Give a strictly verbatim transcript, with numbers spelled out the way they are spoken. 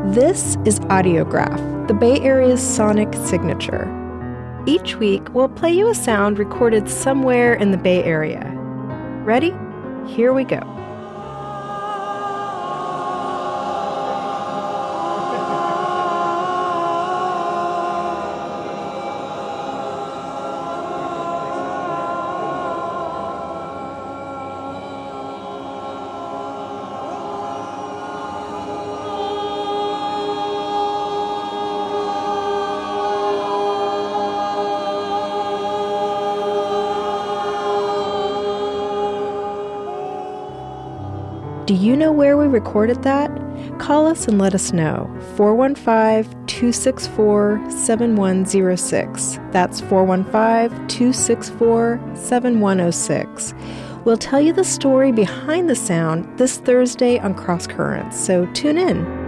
This is Audiograph, the Bay Area's sonic signature. Each week, we'll play you a sound recorded somewhere in the Bay Area. Ready? Here we go. Do you know where we recorded that? Call us and let us know. four one five, two six four, seven one zero six. That's four one five, two six four, seven one zero six. We'll tell you the story behind the sound this Thursday on Cross Currents, so tune in.